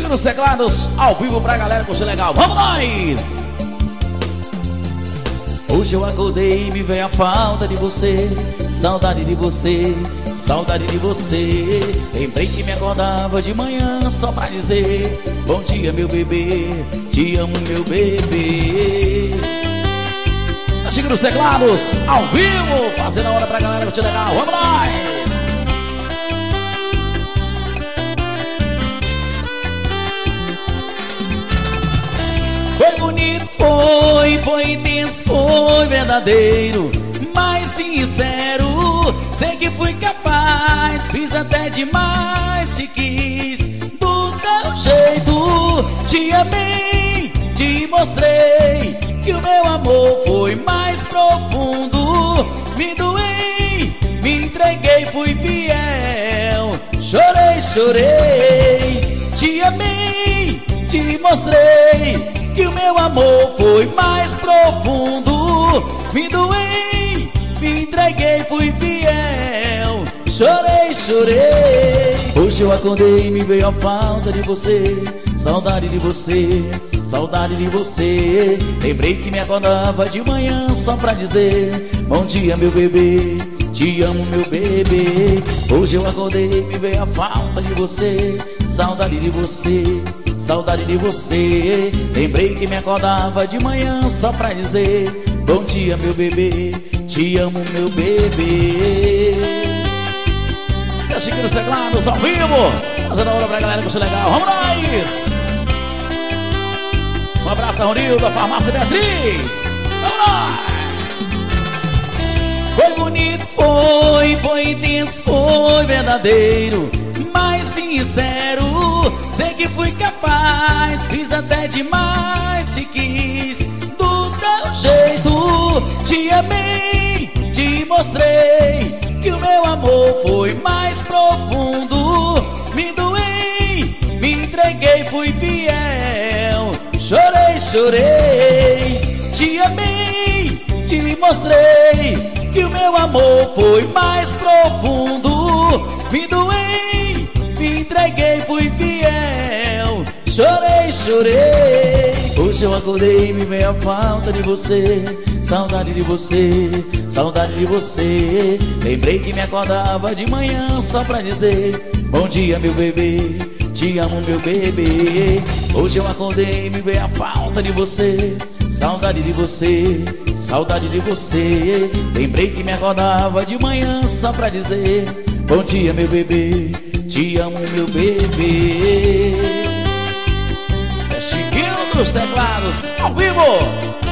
Chiquinho nos teclados, ao vivo pra galera curtir legal. Vamos nós! Hoje eu acordei e me veio a falta de você, saudade de você, saudade de você. Lembrei que me acordava de manhã só pra dizer: bom dia meu bebê, te amo meu bebê. Chiquinho nos teclados, ao vivo, fazendo a hora pra galera curtir legal. Vamos nós! Foi bonito, foi intenso, foi verdadeiro, mas sincero. Sei que fui capaz, fiz até demais, te quis do teu jeito. Te amei, te mostrei que o meu amor foi mais profundo. Me doei, me entreguei, fui fiel. Chorei, chorei, te amei, te mostrei que o meu amor foi mais profundo. Me doei, me entreguei, fui fiel. Chorei, chorei. Hoje eu acordei e me veio a falta de você, saudade de você, saudade de você. Lembrei que me acordava de manhã só pra dizer: bom dia meu bebê, te amo meu bebê. Hoje eu acordei e me veio a falta de você, saudade de você, saudade de você. Lembrei que me acordava de manhã só pra dizer: bom dia meu bebê, te amo meu bebê. Seu Chiquinho nos teclados, ao vivo, fazendo a hora pra galera curtir legal. Vamos nós! Um abraço a Ronildo, da Farmácia Beatriz. Vamos lá! Foi bonito, foi intenso, foi verdadeiro, mas sincero. Sei que fui capaz, fiz até demais, te quis do teu jeito. Te amei, te mostrei que o meu amor foi mais profundo. Me doei, me entreguei, fui fiel. Chorei, chorei, te amei, te mostrei que o meu amor foi mais profundo. Me doei, me entreguei, fui fiel. Chorei, chorei. Hoje eu acordei e me veio a falta de você, saudade de você, saudade de você. Lembrei que me acordava de manhã só pra dizer: bom dia meu bebê, te amo meu bebê. Hoje eu acordei e me veio a falta de você, saudade de você, saudade de você. Lembrei que me acordava de manhã só pra dizer: bom dia meu bebê, te amo meu bebê. Zé Chiquinho dos teclados, ao vivo.